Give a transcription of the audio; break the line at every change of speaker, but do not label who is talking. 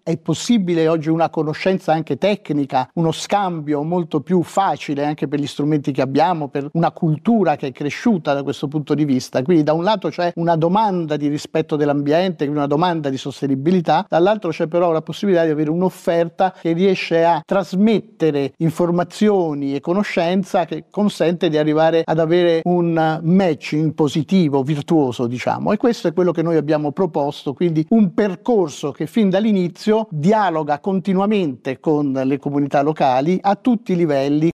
è possibile oggi una conoscenza anche tecnica, uno scambio molto più facile anche per gli strumenti che abbiamo, per una cultura che è cresciuta da questo punto di vista. Quindi da un lato c'è una domanda di rispetto dell'ambiente, una domanda di sostenibilità, dall'altro c'è però la possibilità di avere un'offerta che riesce a trasmettere informazioni e conoscenza, che consente di arrivare ad avere un matching positivo, virtuoso, diciamo. E questo è quello che noi abbiamo proposto, quindi un percorso che fin dall'inizio dialoga continuamente con le comunità locali a tutti i livelli.